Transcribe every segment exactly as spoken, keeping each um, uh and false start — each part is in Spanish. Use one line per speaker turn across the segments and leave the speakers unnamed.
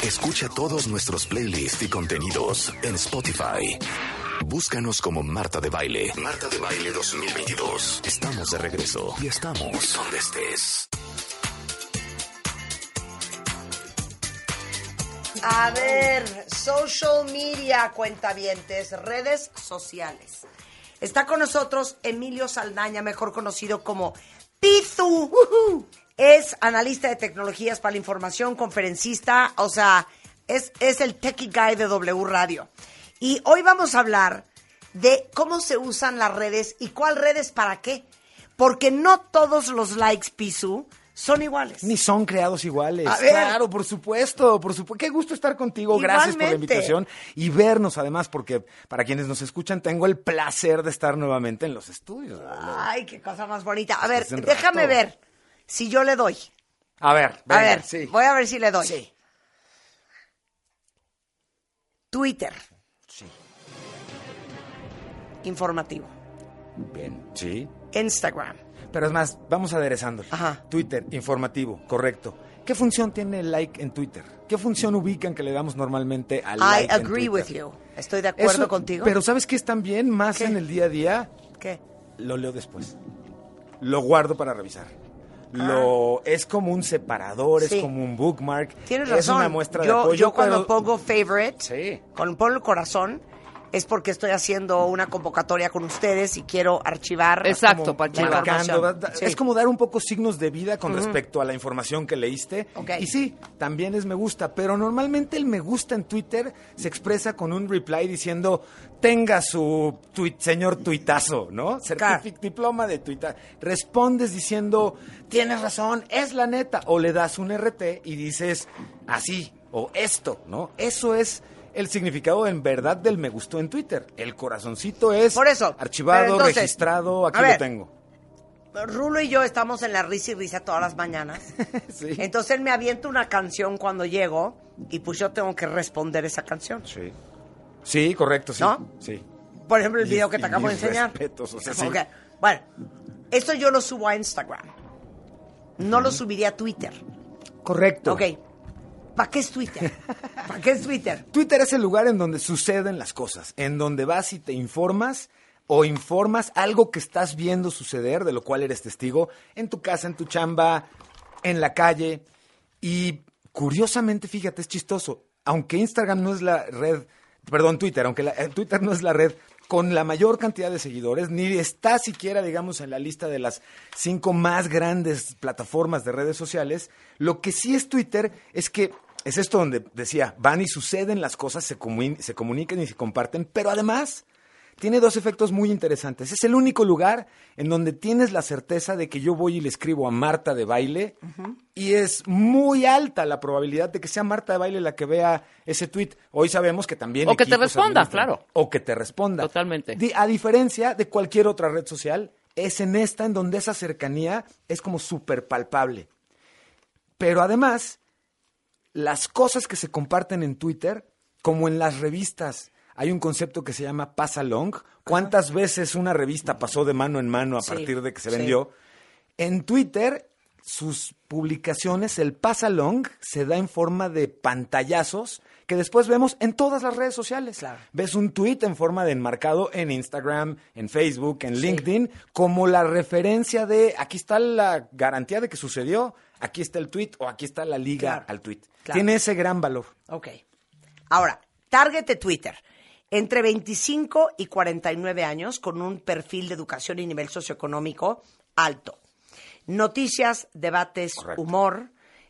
Escucha todos nuestros playlists y contenidos en Spotify. Búscanos como Marta de Baile. Marta de Baile dos mil veintidós. Estamos de regreso y estamos donde estés.
A ver, social media, cuentavientes, redes sociales. Está con nosotros Emilio Saldaña, mejor conocido como Pizu. Uh-huh. Es analista de tecnologías para la información, conferencista, o sea, es, es el techie guy de W Radio. Y hoy vamos a hablar de cómo se usan las redes y cuál redes para qué. Porque no todos los likes, Pizu, son iguales.
Ni son creados iguales.
A ver.
Claro, por supuesto, por supuesto. Qué gusto estar contigo. Gracias por la invitación y vernos además, porque para quienes nos escuchan, tengo el placer de estar nuevamente en los estudios.
Ay, qué cosa más bonita. A ver,
Hace un
déjame
rato.
ver si yo le doy.
A ver,
A
venga,
ver,
sí.
voy a ver si le doy.
Sí.
Twitter,
Sí.
informativo.
Bien, sí.
Instagram.
Pero es más, vamos aderezándolo.
Ajá.
Twitter, informativo, correcto. ¿Qué función tiene el like en Twitter? ¿Qué función ubican que le damos normalmente al
I
like en
agree
Twitter?
with you. Estoy de acuerdo
Eso,
contigo.
Pero ¿sabes qué es también más
¿Qué?
en el día a día?
¿Qué?
Lo leo después. Lo guardo para revisar. Lo es como un separador,
Sí.
es como un bookmark.
Tienes
es
razón.
una muestra
yo,
de apoyo.
yo cuando
pero-
pongo favorite,
Sí.
cuando pongo el corazón, es porque estoy haciendo una convocatoria con ustedes y quiero archivar.
Exacto,
como
para
la
archivar.
marcando,
información.
da- da-
Sí.
es como dar un poco signos de vida con respecto a la información que leíste.
Ok.
Y sí, también es me gusta, pero normalmente el me gusta en Twitter se expresa con un reply diciendo tenga su tuit, señor tuitazo, ¿no? Certific diploma de tuita. Respondes diciendo tienes razón, es la neta, o le das un R T y dices así o esto, ¿no? Eso es el significado en verdad del me gustó en Twitter. El corazoncito es
Por eso,
archivado,
pero entonces,
registrado, aquí
a
lo
ver.
tengo.
Rulo y yo estamos en la risa y risa todas las mañanas.
Sí.
Entonces él me avienta una canción cuando llego y pues yo tengo que responder esa canción.
Sí. Sí, correcto, sí.
¿No?
Sí.
Por ejemplo, el
Y-
video que te
y
acabo de
mis
enseñar.
respetos, o sea, sí.
Ok. Bueno, esto yo lo subo a Instagram. No lo subiría a Twitter.
Correcto.
Ok. ¿Para qué es Twitter? ¿Para qué es Twitter?
Twitter es el lugar en donde suceden las cosas, en donde vas y te informas o informas algo que estás viendo suceder, de lo cual eres testigo, en tu casa, en tu chamba, en la calle. Y curiosamente, fíjate, es chistoso. Aunque Instagram no es la red, perdón, Twitter, aunque la, eh, Twitter no es la red con la mayor cantidad de seguidores, ni está siquiera, digamos, en la lista de las cinco más grandes plataformas de redes sociales, lo que sí es Twitter es que es esto donde decía, van y suceden las cosas, se, comun- se comunican y se comparten, pero además tiene dos efectos muy interesantes. Es el único lugar en donde tienes la certeza de que yo voy y le escribo a Marta de Baile y es muy alta la probabilidad de que sea Marta de Baile la que vea ese tweet. Hoy sabemos que también
O que te
equipos
responda,
administran-
claro.
O que te responda.
Totalmente.
Di- a diferencia de cualquier otra red social, es en esta en donde esa cercanía es como súper palpable. Pero además, las cosas que se comparten en Twitter, como en las revistas, hay un concepto que se llama pass along. ¿Cuántas veces una revista pasó de mano en mano a
Sí,
partir de que se
sí.
vendió? En Twitter, sus publicaciones, el pass along, se da en forma de pantallazos que después vemos en todas las redes sociales.
Claro.
Ves un tweet en forma de enmarcado en Instagram, en Facebook, en
Sí.
LinkedIn, como la referencia de aquí está la garantía de que sucedió, aquí está el tweet o aquí está la liga
Claro,
al tweet.
claro.
Tiene ese gran valor.
Ok. Ahora, target de Twitter. Entre veinticinco y cuarenta y nueve años, con un perfil de educación y nivel socioeconómico alto. Noticias, debates,
Correcto.
humor,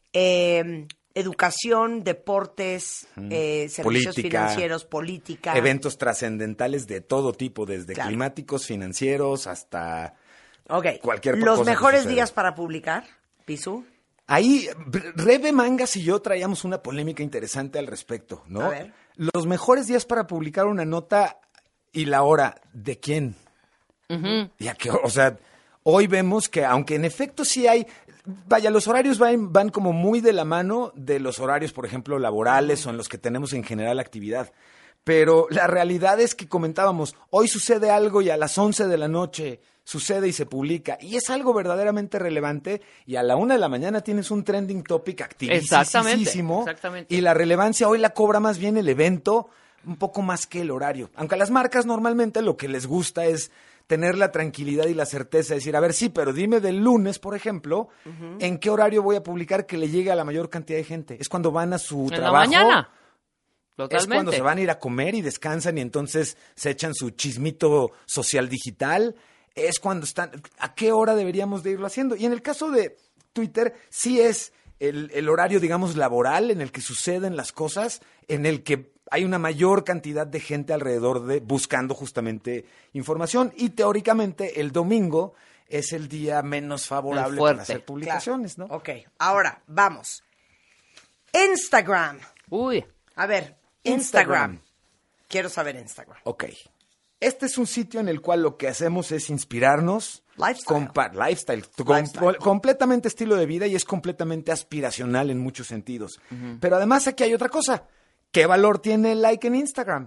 eh, educación, deportes, eh, servicios
Política,
financieros, política.
Eventos trascendentales de todo tipo, desde
Claro.
climáticos, financieros, hasta
Ok.
cualquier
Los
cosa que
mejores
suceda.
días para publicar, Pisu.
Ahí, Rebe Mangas y yo traíamos una polémica interesante al respecto, ¿no?
A ver.
Los mejores días para publicar una nota y la hora, ¿de quién? ¿Y a qué hora? O sea, hoy vemos que, aunque en efecto sí hay, vaya, los horarios van, van como muy de la mano de los horarios, por ejemplo, laborales o en los que tenemos en general actividad. Pero la realidad es que comentábamos, hoy sucede algo y a las once de la noche sucede y se publica. Y es algo verdaderamente relevante y a la una de la mañana tienes un trending topic activísimo.
Exactamente, exactamente.
Y la relevancia hoy la cobra más bien el evento, un poco más que el horario. Aunque a las marcas normalmente lo que les gusta es tener la tranquilidad y la certeza de decir, a ver, sí, pero dime del lunes, por ejemplo, uh-huh. ¿en qué horario voy a publicar que le llegue a la mayor cantidad de gente? Es cuando van a su
en
trabajo.
En la mañana. Totalmente.
Es cuando se van a ir a comer y descansan y entonces se echan su chismito social digital. Es cuando están... ¿A qué hora deberíamos de irlo haciendo? Y en el caso de Twitter, sí es el, el horario, digamos, laboral en el que suceden las cosas, en el que hay una mayor cantidad de gente alrededor de buscando justamente información. Y teóricamente el domingo es el día menos favorable para hacer publicaciones,
claro.
¿no?
Ok, ahora vamos. Instagram.
Uy.
A ver, Instagram. Instagram. Quiero saber Instagram.
Ok. Este es un sitio en el cual lo que hacemos es inspirarnos.
Lifestyle.
Compa- lifestyle,
lifestyle.
Com- completamente estilo de vida y es completamente aspiracional en muchos sentidos. Uh-huh. Pero además aquí hay otra cosa. ¿Qué valor tiene el like en Instagram?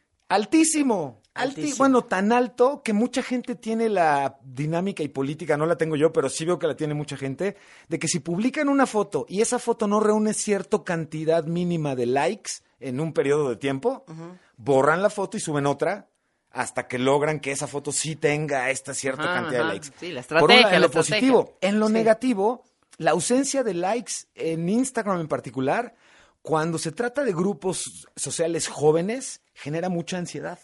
Altísimo. Altísimo. Alti- bueno, tan alto que mucha gente tiene la dinámica y política, no la tengo yo, pero sí veo que la tiene mucha gente, de que si publican una foto y esa foto no reúne cierta cantidad mínima de likes en un periodo de tiempo, uh-huh. borran la foto y suben otra hasta que logran que esa foto sí tenga esta cierta ajá, cantidad
ajá.
de likes.
Sí, la estrategia.
Por un lado, en
la
lo positivo. En lo
sí.
negativo, la ausencia de likes en Instagram en particular, cuando se trata de grupos sociales jóvenes, genera mucha ansiedad.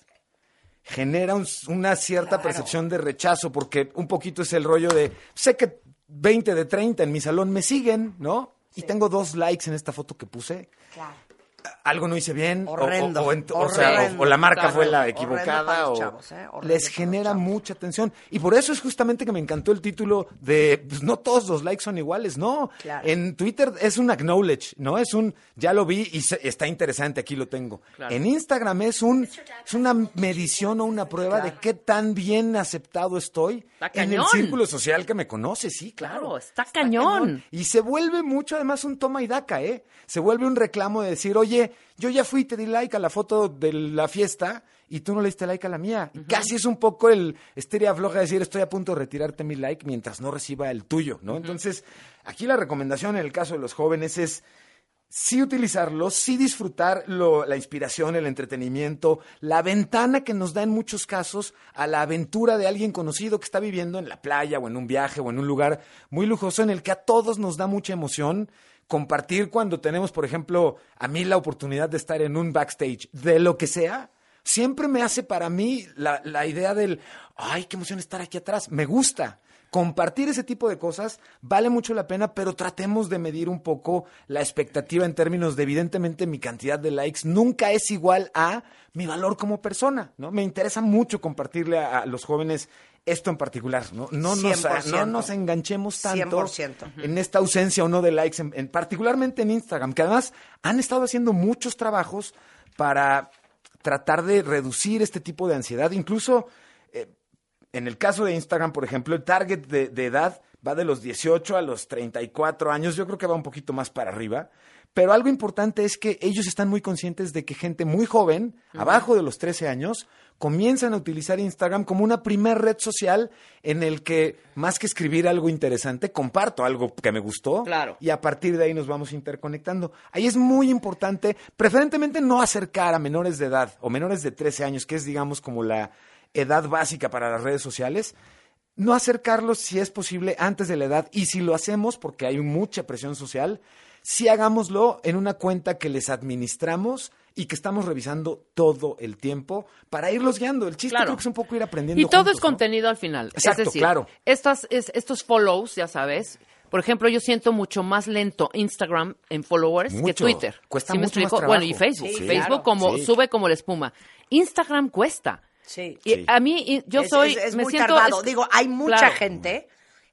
Genera un, una cierta
claro.
percepción de rechazo, porque un poquito es el rollo de, sé que veinte de treinta en mi salón me siguen, ¿no? Sí. Y tengo dos likes en esta foto que puse.
Claro.
Algo no hice bien,
horrendo,
o, o, o, o,
horrendo,
sea, o, o la marca
claro,
fue la equivocada, o
chavos, ¿eh?
les genera mucha tensión. Y por eso es justamente que me encantó el título de, pues no todos los likes son iguales, no.
Claro.
En Twitter es un acknowledge, ¿no? Es un, ya lo vi y se, está interesante, aquí lo tengo. Claro. En Instagram es un, es una medición o una prueba claro. de qué tan bien aceptado estoy en el círculo social que me conoce, sí, claro.
Claro, está, está cañón. cañón.
Y se vuelve mucho además un toma y daca, ¿eh? Se vuelve un reclamo de decir, oye, yo ya fui y te di like a la foto de la fiesta y tú no le diste like a la mía. Uh-huh. Y casi es un poco el esteria floja de decir, estoy a punto de retirarte mi like mientras no reciba el tuyo, ¿no? Uh-huh. Entonces, aquí la recomendación en el caso de los jóvenes es sí utilizarlo, sí disfrutar lo, la inspiración, el entretenimiento, la ventana que nos da en muchos casos a la aventura de alguien conocido que está viviendo en la playa o en un viaje o en un lugar muy lujoso en el que a todos nos da mucha emoción. Compartir cuando tenemos, por ejemplo, a mí la oportunidad de estar en un backstage de lo que sea, siempre me hace para mí la, la idea del, ay, qué emoción estar aquí atrás, me gusta. Compartir ese tipo de cosas vale mucho la pena, pero tratemos de medir un poco la expectativa en términos de, evidentemente, mi cantidad de likes nunca es igual a mi valor como persona, ¿no? Me interesa mucho compartirle a, a los jóvenes esto en particular, ¿no? No nos, no nos enganchemos tanto
cien por ciento.
En esta ausencia o no de likes, en, en, particularmente en Instagram, que además han estado haciendo muchos trabajos para tratar de reducir este tipo de ansiedad. Incluso, eh, en el caso de Instagram, por ejemplo, el target de, de edad va de los dieciocho a los treinta y cuatro años. Yo creo que va un poquito más para arriba. Pero algo importante es que ellos están muy conscientes de que gente muy joven, uh-huh. abajo de los trece años, comienzan a utilizar Instagram como una primer red social en el que, más que escribir algo interesante, comparto algo que me gustó.
Claro.
Y a partir de ahí nos vamos interconectando. Ahí es muy importante, preferentemente no acercar a menores de edad o menores de trece años, que es, digamos, como la edad básica para las redes sociales. No acercarlos, si es posible, antes de la edad. Y si lo hacemos, porque hay mucha presión social, sí hagámoslo en una cuenta que les administramos y que estamos revisando todo el tiempo para irlos guiando. El chiste
claro.
creo que es un poco ir aprendiendo
Y todo
juntos,
es contenido, ¿no? Al final.
Exacto,
es decir,
claro.
Estas, es, estos follows, ya sabes, por ejemplo, yo siento mucho más lento Instagram en followers
mucho.
que Twitter.
Cuesta
¿Sí
mucho
me
más
explico?
trabajo.
Bueno, y Facebook.
Sí,
Facebook
claro.
como
Sí.
sube como la espuma. Instagram cuesta.
Sí.
Y
Sí.
a mí, yo
es,
soy,
es, es
me
muy
siento...
tardado.
es-
Digo, hay mucha
claro.
gente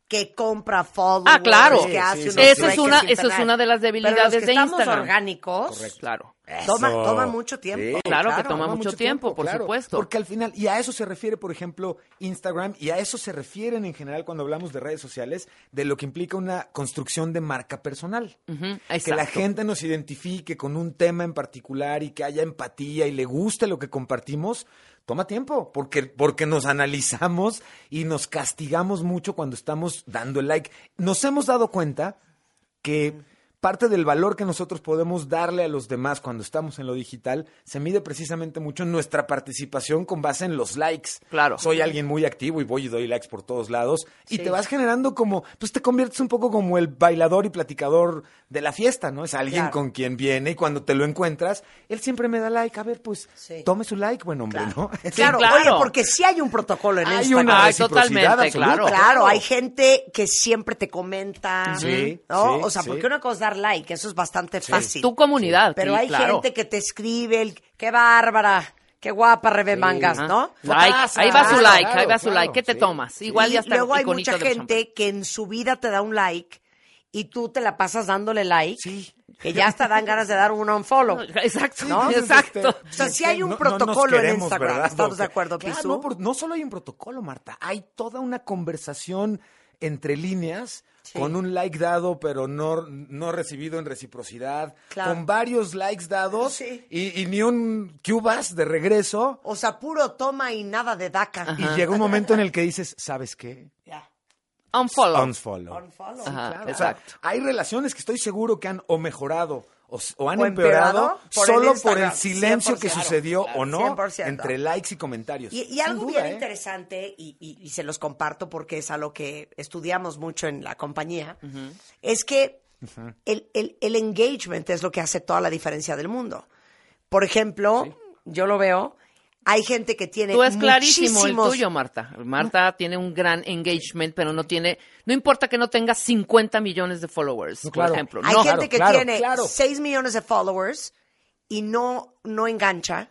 que compra followers,
Ah, claro.
que hace
Sí,
unos
sí,
Esa
sí.
es
trackers
una,
infernales.
esa es una de las
Pero
debilidades
los que
de
estamos
Instagram.
orgánicos,
Correcto.
toma,
Eso.
toma mucho tiempo.
Sí,
Claro que toma mucho tiempo, por
claro.
supuesto.
Porque al final, y a eso se refiere, por ejemplo, Instagram, y a eso se refieren en general cuando hablamos de redes sociales, de lo que implica una construcción de marca personal.
Ujú,
Que la
exacto.
gente nos identifique con un tema en particular y que haya empatía y le guste lo que compartimos, toma tiempo, porque, porque nos analizamos y nos castigamos mucho cuando estamos dando el like. Nos hemos dado cuenta que parte del valor que nosotros podemos darle a los demás cuando estamos en lo digital se mide precisamente mucho en nuestra participación con base en los likes.
Claro.
Soy alguien muy activo y voy y doy likes por todos lados y
Sí.
te vas generando como, pues te conviertes un poco como el bailador y platicador de la fiesta, ¿no? Es alguien
Claro.
con quien viene y cuando te lo encuentras, él siempre me da like. A ver, pues
Sí.
tome su like, buen hombre, ¿no?
Claro,
claro.
oye, porque sí hay un protocolo en
Hay
Instagram.
una
Ay,
reciprocidad
totalmente,
absoluta.
claro.
Claro, hay gente que siempre te comenta,
Sí,
¿no?
sí,
o sea,
sí.
porque una cosa es dar like, eso es bastante fácil.
Tu comunidad.
Pero
sí,
hay
claro.
gente que te escribe, el, qué bárbara, qué guapa Rebe Mangas,
Ajá.
¿no?
Like,
Fotaza.
ahí va su
Claro,
like,
claro,
ahí va su
claro,
like. ¿Qué te
sí.
tomas? Igual
Y
ya está
luego hay
iconito
mucha
de
gente que en su vida te da un like y tú te la pasas dándole like,
Sí.
que ya hasta dan ganas de dar un unfollow.
champán. Exacto,
¿No?
exacto.
O sea, sí hay un
No- no nos
protocolo en
queremos,
Instagram,
¿verdad?
¿estamos de
Ok.
acuerdo,
Claro,
Pisu?
no, por- no solo hay un protocolo, Marta, hay toda una conversación entre líneas
Sí.
con un like dado pero no, no recibido en reciprocidad,
Claro.
con varios likes dados
Sí.
y, y ni un cubas de regreso.
O sea, puro toma y nada de daca.
Y llega un momento en el que dices, ¿sabes qué?
Ya.
Unfollow.
Unfollow.
Unfollow.
Ajá,
Claro, o sea,
exacto.
hay relaciones que estoy seguro que han o mejorado o, s- o han
O
empeorado,
empeorado por el
solo por
Instagram,
el silencio que
cien por ciento.
sucedió o no
cien por ciento.
entre likes y comentarios.
Y, y
Sin
algo
duda,
bien
¿eh?
interesante, y, y- y se los comparto porque es algo que estudiamos mucho en la compañía, es que el, el- el engagement es lo que hace toda la diferencia del mundo. Por ejemplo, yo lo veo, hay gente que tiene
Tú es clarísimo el
muchísimos-
tuyo, Marta. Marta tiene un gran engagement, pero no tiene, no importa que no tenga cincuenta millones de followers,
No,
por
claro.
ejemplo.
Hay
no.
gente que
claro,
tiene
claro.
seis millones de followers y no, no engancha.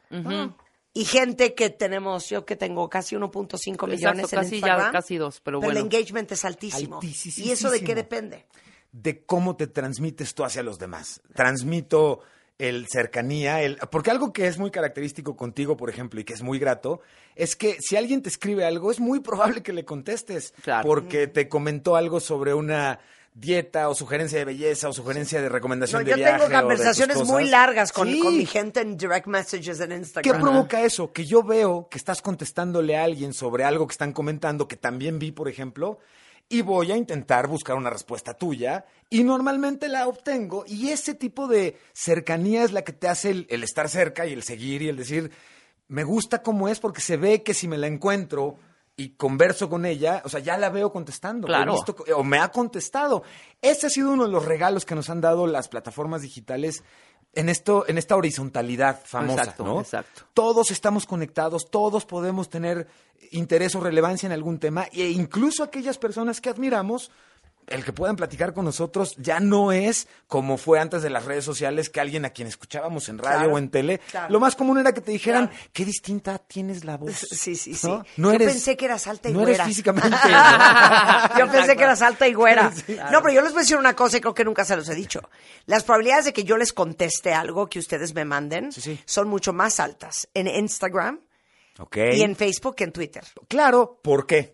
Y gente que tenemos, yo que tengo casi uno punto cinco millones
Exacto,
en
casi
Instagram.
ya, casi dos, pero
el
bueno.
engagement es altísimo.
Altísimo.
¿Y eso de qué depende?
De cómo te transmites tú hacia los demás. Transmito el cercanía, el porque algo que es muy característico contigo, por ejemplo, y que es muy grato, es que si alguien te escribe algo, es muy probable que le contestes.
Claro.
Porque te comentó algo sobre una dieta o sugerencia de belleza o sugerencia de recomendación
No,
de
yo
viaje.
tengo
o de tus
conversaciones muy
cosas.
largas con,
Sí.
con mi gente en direct messages en
¿Qué
Instagram.
provoca eso? Que yo veo que estás contestándole a alguien sobre algo que están comentando, que también vi, por ejemplo, y voy a intentar buscar una respuesta tuya, y normalmente la obtengo, y ese tipo de cercanía es la que te hace el, el estar cerca y el seguir y el decir, me gusta cómo es, porque se ve que si me la encuentro y converso con ella, o sea, ya la veo contestando.
Claro.
He visto- o me ha contestado. Ese ha sido uno de los regalos que nos han dado las plataformas digitales en esto, en esta horizontalidad famosa,
Exacto,
¿no?
exacto.
Todos estamos conectados, todos podemos tener interés o relevancia en algún tema, e incluso aquellas personas que admiramos, el que puedan platicar con nosotros ya no es como fue antes de las redes sociales, que alguien a quien escuchábamos en radio
Claro,
o en tele,
claro.
lo más común era que te dijeran,
Claro.
qué distinta tienes la voz.
Sí, sí, sí.
¿no? No
Yo
eres-
pensé que eras alta y
no
güera.
eres físicamente.
Yo pensé
Exacto.
que eras alta y güera.
Sí,
No, pero yo les voy a decir una cosa y creo que nunca se los he dicho. Las probabilidades de que yo les conteste algo que ustedes me manden
Sí, sí.
son mucho más altas en Instagram
Ok.
y en Facebook que en Twitter.
Claro, ¿por qué?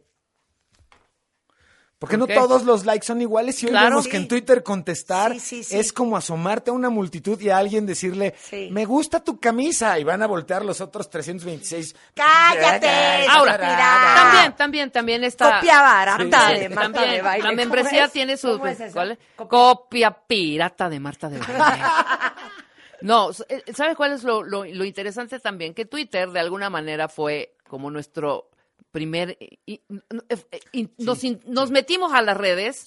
Porque
¿Por
no
qué?
todos los likes son iguales y hoy
Claro.
vemos
Sí.
que en Twitter contestar
Sí, sí, sí.
es como asomarte a una multitud y a alguien decirle,
Sí.
me gusta tu camisa, y van a voltear los otros trescientos veintiséis.
¡Cállate!
Ahora,
estúpida!
también, también, también está...
Copia barata
Sí,
de Marta
también,
de Baile.
La
¿Cómo
membresía
es?
tiene su...
¿Cómo es eso?
¿cuál es?
Copia-
Copia pirata de Marta de Baile. No, ¿sabes cuál es lo, lo, lo interesante también? Que Twitter de alguna manera fue como nuestro primer... y- y- y- nos, in- nos metimos a las redes
Sí.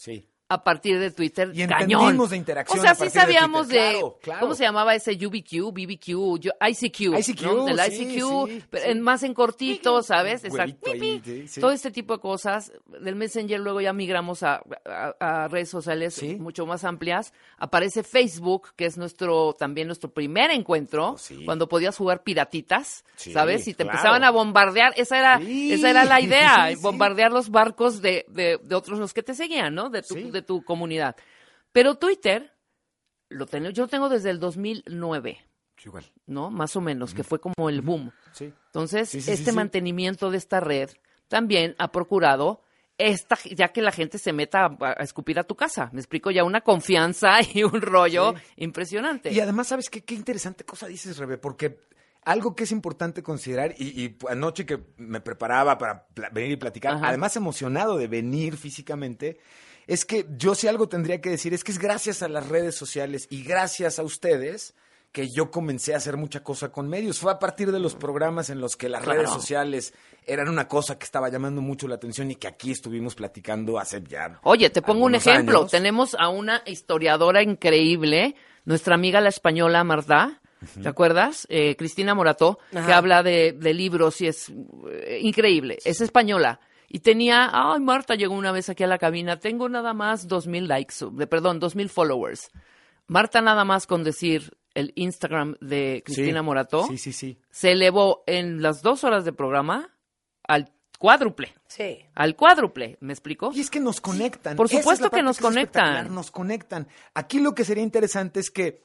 a partir de Twitter,
Y
cañón.
entendimos de interacción
O sea,
a
sí
partir de
sabíamos de,
Twitter. Claro, claro.
¿cómo se llamaba ese U B Q, B B Q, yo- I C Q?
I C Q,
¿no? El
sí,
I C Q,
sí,
pero
sí.
en- más en cortito, ¿sabes? Exacto.
Huevito ahí, sí, sí.
Todo este tipo de cosas. Del Messenger luego ya migramos a, a- a redes sociales
Sí.
mucho más amplias. Aparece Facebook, que es nuestro también nuestro primer encuentro,
Oh, sí.
cuando podías jugar piratitas,
Sí,
¿sabes? Y te
claro.
empezaban a bombardear. Esa era,
Sí,
esa era la idea,
sí, sí.
bombardear los barcos de, de, de otros los que te seguían, ¿no? De tu,
Sí.
de tu comunidad. Pero Twitter, lo tengo, yo lo tengo desde el dos mil nueve,
Igual.
¿no? Más o menos, que fue como el boom.
Sí.
Entonces,
Sí, sí, sí,
este
sí.
mantenimiento de esta red también ha procurado, esta, ya que la gente se meta a, a escupir a tu casa. Me explico, ya una confianza y un rollo impresionante.
Y además, ¿sabes qué? Qué interesante cosa dices, Rebe, porque algo que es importante considerar, y, y anoche que me preparaba para pla- venir y platicar,
Ajá.
además emocionado de venir físicamente, es que yo si algo tendría que decir es que es gracias a las redes sociales y gracias a ustedes que yo comencé a hacer mucha cosa con medios. Fue a partir de los programas en los que las
Claro.
redes sociales eran una cosa que estaba llamando mucho la atención y que aquí estuvimos platicando hace ya
Oye, te pongo un
algunos
ejemplo.
años.
Tenemos a una historiadora increíble, nuestra amiga la española Marta, ¿te acuerdas? Eh, Cristina Morató, que
Ajá.
habla de, de libros y es eh, increíble. Es española. Y tenía, ay, Marta llegó una vez aquí a la cabina, tengo nada más dos mil likes, de, perdón, dos mil followers. Marta nada más con decir el Instagram de Cristina
Sí,
Morató,
Sí, sí, sí.
se elevó en las dos horas de programa al cuádruple.
Sí.
Al cuádruple, ¿me explico?
Y es que nos conectan.
por
Esa es la
supuesto que
parte
nos
es
conectan.
espectacular, Nos conectan. Aquí lo que sería interesante es que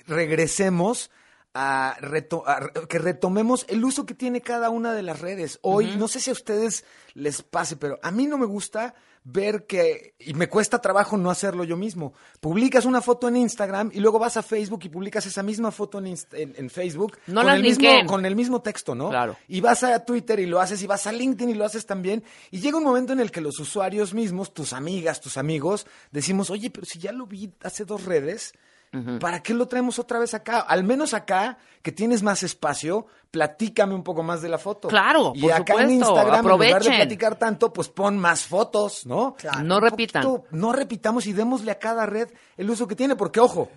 regresemos a, reto- a re- que retomemos el uso que tiene cada una de las redes. Hoy, no sé si a ustedes les pase, pero a mí no me gusta ver que, y me cuesta trabajo no hacerlo yo mismo. Publicas una foto en Instagram y luego vas a Facebook y publicas esa misma foto en, Inst- en- en Facebook
No
con,
las
el mismo,
linkeen.
con el mismo texto, ¿no?
Claro.
Y vas a Twitter y lo haces, y vas a LinkedIn y lo haces también. Y llega un momento en el que los usuarios mismos, tus amigas, tus amigos, decimos, oye, pero si ya lo vi hace dos redes, ¿para qué lo traemos otra vez acá? Al menos acá, que tienes más espacio, platícame un poco más de la foto.
Claro,
y
por
acá en
supuesto,
Instagram, en lugar de
aprovechen.
platicar tanto, pues pon más fotos, ¿no?
Claro.
No
Un
repitan.
poquito, no repitamos y démosle a cada red el uso que tiene, porque ojo,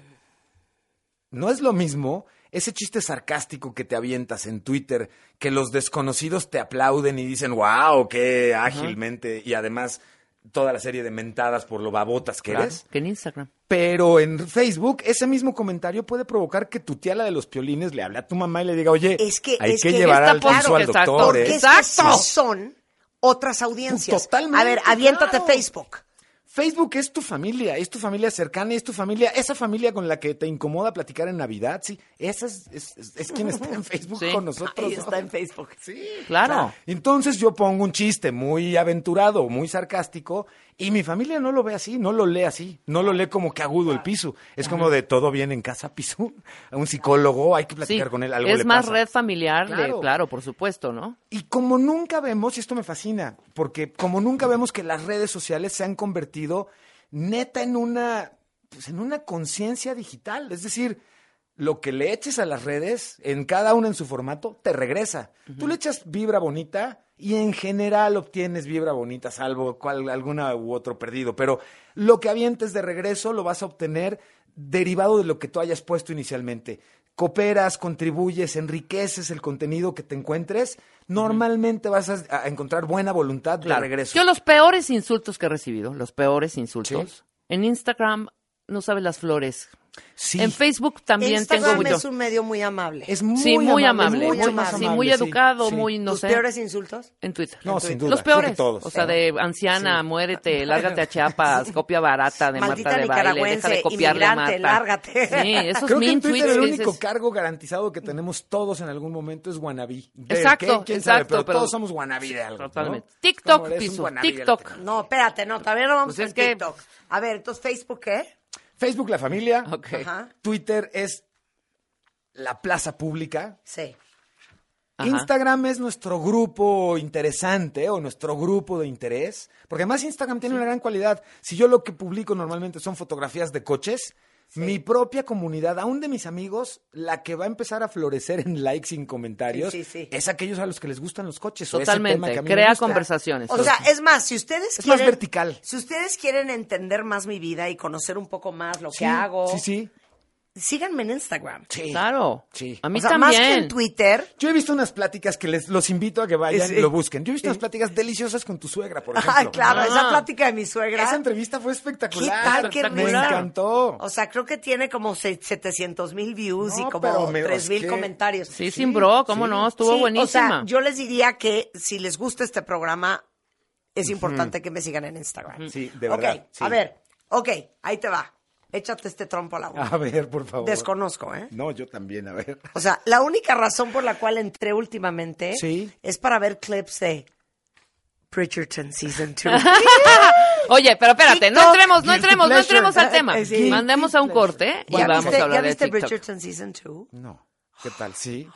no es lo mismo ese chiste sarcástico que te avientas en Twitter, que los desconocidos te aplauden y dicen, wow, qué ágilmente, y además toda la serie de mentadas por lo babotas que
Claro,
eres.
que en Instagram.
Pero en Facebook, ese mismo comentario puede provocar que tu tía, la de los piolines, le hable a tu mamá y le diga, oye,
Es que-
hay
es
que
que
llevar
está
al
por-
piso al
exacto,
doctor,
Porque
¿eh?
es que
Exacto.
sí son otras audiencias.
Totalmente,
A ver, aviéntate
claro.
Facebook.
Facebook es tu familia, es tu familia cercana, es tu familia, esa familia con la que te incomoda platicar en Navidad, sí, esa es, es, es- es quien está en Facebook
Sí.
con nosotros.
Ahí
¿no?
está en Facebook.
Sí.
Claro.
Entonces yo pongo un chiste muy aventurado, muy sarcástico, y mi familia no lo ve así, no lo lee así, no lo lee como que agudo el piso. Es como de todo bien en casa, piso. A un psicólogo, hay que
Sí,
platicar con él, algo
es
le
más
pasa.
red familiar, de-
Claro.
claro, por supuesto, ¿no?
Y como nunca vemos, y esto me fascina, porque como nunca vemos que las redes sociales se han convertido neta en una, pues en una conciencia digital. Es decir, lo que le eches a las redes, en cada una en su formato, te regresa. Tú le echas vibra bonita y en general obtienes vibra bonita, salvo cual, alguna u otro perdido. Pero lo que avientes de regreso lo vas a obtener derivado de lo que tú hayas puesto inicialmente. Cooperas, contribuyes, enriqueces el contenido que te encuentres, normalmente vas a, a encontrar buena voluntad de
Claro.
regreso.
Yo los peores insultos que he recibido, los peores insultos,
Sí.
en Instagram, no sabes las flores.
Sí.
En Facebook también
Instagram
tengo yo.
es un medio muy amable.
Es muy
Sí, muy amable,
mucho
muy-
más
sí,
amable,
muy
sí,
educado,
sí.
muy, no
¿Tus
sé.
peores insultos?
En Twitter.
No,
En
sin
Twitter.
duda,
Los
creo que
peores.
todos.
O sea, de anciana, muérete, lárgate a Chiapas, copia barata de
Maldita
Marta de Baile, deja
nicaragüense,
de copiarle a
inmigrante,
Marta.
lárgate.
Sí, esos
Creo que en
mean
Twitter
tweets
el
que
único
dices,
cargo garantizado que tenemos todos en algún momento es wannabe. ¿De
Exacto,
qué? ¿Quién sabe?
exacto,
Pero,
pero-
todos somos wannabe de algo, ¿no?
Totalmente.
Es
TikTok,
como eres un
piso,
wannabe de
TikTok.
la-
No, espérate, no, todavía no vamos
Pues
a
es que-
TikTok. A ver, entonces, ¿Facebook qué?
Facebook, la familia.
Ok.
Ajá.
Twitter es la plaza pública.
Sí.
Ajá.
Instagram es nuestro grupo interesante o nuestro grupo de interés, porque además Instagram tiene una gran cualidad. Si yo lo que publico normalmente son fotografías de coches,
Sí.
Mi propia comunidad, aún de mis amigos, la que va a empezar a florecer en likes y en comentarios,
Sí, sí, sí.
es aquellos a los que les gustan los coches. O ese
Totalmente.
tema que a mí me
Crea
gusta.
conversaciones.
O sea, es más, si ustedes
Es
quieren...
más vertical.
Si ustedes quieren entender más mi vida y conocer un poco más lo
Sí,
que hago,
Sí, sí.
síganme en Instagram.
Sí.
Claro.
Sí.
A mí
O sea,
también.
más que en Twitter.
Yo he visto unas pláticas que les los invito a que vayan
Sí.
y lo busquen. Yo he visto unas pláticas deliciosas con tu suegra, por ejemplo.
Ay, claro,
Ah.
esa plática de mi suegra.
Esa entrevista fue
¿Qué
espectacular.
tal? Qué
Me
risa.
encantó.
O sea, creo que tiene como setecientos mil views
No,
y
pero
como
me-
tres mil
es que-
comentarios.
Sí, sin bro, ¿cómo
sí.
no? Estuvo
Sí,
buenísima.
O sea, yo les diría que si les gusta este programa, es importante que me sigan en Instagram.
Sí, de verdad,
Ok,
sí.
a ver, ok, ahí te va. Échate este trompo a la boca.
A ver, por favor.
Desconozco, ¿eh?
No, yo también, a ver.
O sea, la única razón por la cual entré últimamente
Sí.
es para ver clips de Bridgerton Season dos.
Oye, pero espérate, no
TikTok,
entremos, no
guilty
entremos, no
pleasure.
entremos al tema.
Eh, sí.
Mandemos a un corte y
¿Ya
vamos
viste,
a hablar
¿ya
de
viste
TikTok.
Bridgerton Season dos?
No. ¿Qué tal? Sí.